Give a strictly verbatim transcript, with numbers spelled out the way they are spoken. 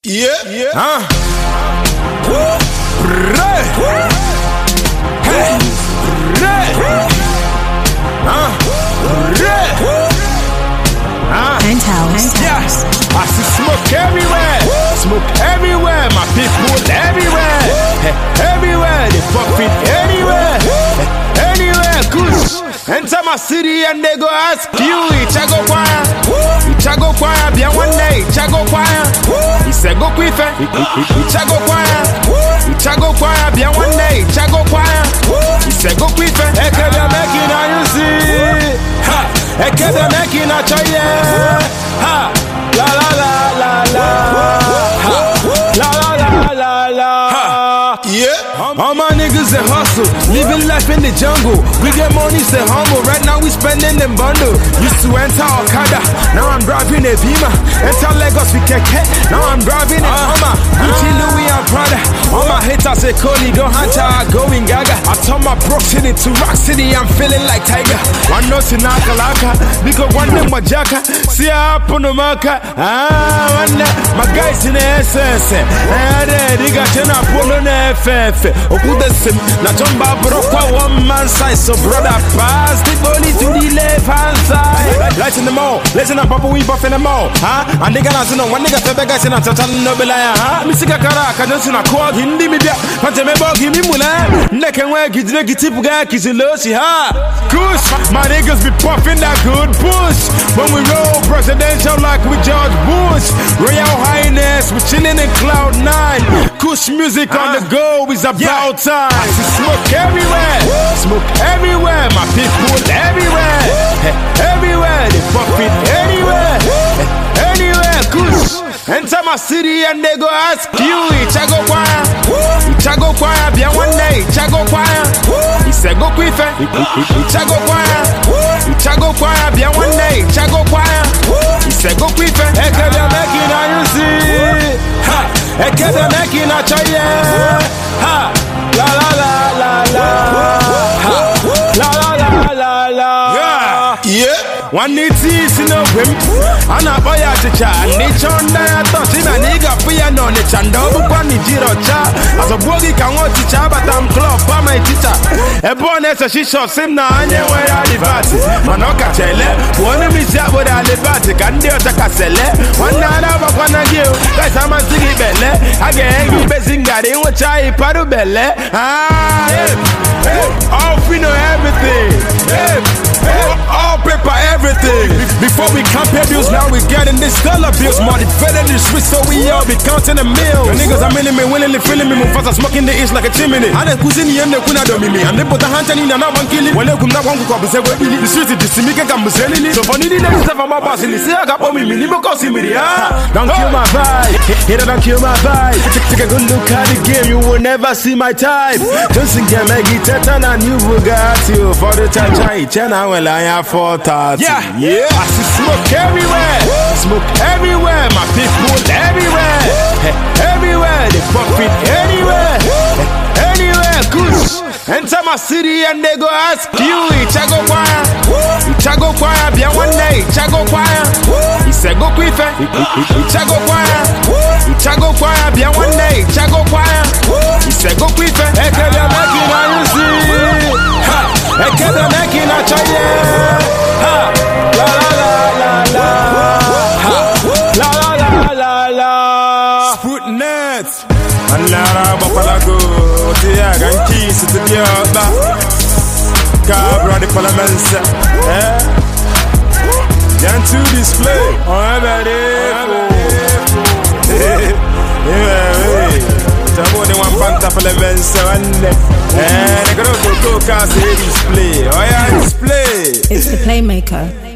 Yeah, yeah. Huh? Hey. Huh? Huh? Penthouse. Yes. I see smoke everywhere. Smoke everywhere. My people everywhere. Hey, everywhere. They fuck with anywhere. Hey, anywhere. Kush. Enter my city and they go ask you. Ichago choir. Ichago choir. Be one day. Ichago choir. He said go quick. Ichago choir. Ichago choir. Be one day. Ichago choir. He said go quick. Ekebe making a you see. Ha. Ekebe making a choir. Ha. La la la la la. Ha. La la la la la. Ha. Yeah. All my niggas that hustle, living life in the jungle. We get money, stay humble. Right now we spending them bundle. Used to enter Okada, now I'm driving a Beamer. Enter Lagos with Keke, now I'm driving a Hummer. Gucci, Louis and Prada. All my haters say Cody, don't hunter, I going gaga. I turn my Brook City to Rock City, I'm feeling like Tiger. One note in Akalaka, because one name my jacka. See I up on the marker. Ah, one day, my guys in the S S. And they got ten up on the F F. Okudesim, na jumba brokwa one man size. So brother, pass the body to the left hand side. Lights in the mall, listen up, papa, we buff in the mall. Huh? And they got us in one nigga, the guys in a total nobelaya. Huh? Missika Karaka, just in a quad, Hindi media. Fantamebo, give me mula. Neck and work, it's like a tip guy, kiss a lossy, huh? Kush, my niggas be puffing that good push. When we roll presidential like with George Bush. Royal Highness, we chilling in cloud nine. Kush music on the go is about time. I see smoke everywhere. Smoke everywhere. My people everywhere. Hey, everywhere. They fuck with anywhere. Hey, anywhere. Kush. Enter my city and they go ask you. Ichago choir. Ichago choir. Be one day. Ichago choir. He said go quick. Ichago choir. Ichago choir. Be one day. Ichago choir. He said go quick. Ekebe making a you see. Ha. Ekebe making a choir. Ha. La la la la la. Ha. La la la la la. Yeah. Yeah. One need teeth in a whim. And a boy at the chat. Nature on that. See my nigga piano on the chando. One need zero chat. As a boogie can watch teacher, but I'm club by my teacher. A bonnet, she shot him now. And where I live at it. Manoka Chele. One of me chat with a libati. Can do a caselle. One night of a one of you. Guys, I'm a singing belle. I get angry, basing that in which I paru belle. Ah, yeah. All we know everything. Yeah. All paper, everything. Before we compare bills, now we getting this dollar bills. Money better than Swiss, so we all be counting the mills. The niggas are milling me, willingly feeling me. Mufasa smoking the east like a chimney. I didn't cuisine the end of Kuna Domini. And they put a hand in and I want killing. When they come down, one could say, the street is just to make a gambuselli. So for needing them stuff, I'm a boss in the sea. I got me, minimum cost in me. Don't kill my vibe. Here, don't kill my vibe. Take a good look at the game, you will never see my type. Just in game, make it and you will get you for the time. China, well, I have four thoughts. Yeah, yeah. I see smoke everywhere. Smoke everywhere. My people everywhere. Hey, everywhere. They fuck with anywhere. Hey, anywhere. Kush. Enter my city and they go ask you. Ichago choir. Ichago choir. Be one day. Ichago choir. He said go quick. Ichago choir. Ichago choir. Be one day. Ichago choir. He said go quick. Ekebe making a you see. Ha. Ekebe making a choir. Ha. La la la la la. Ha. La la la la la. Sputnet. Anara bapalago. Tia ganki sitidiota. Cabra de Palamansa. Eh. Yan to display. On every Jabo de one panta Palamansa and eh. Negro to go cast display. Oh yeah, display. It's the Playmaker.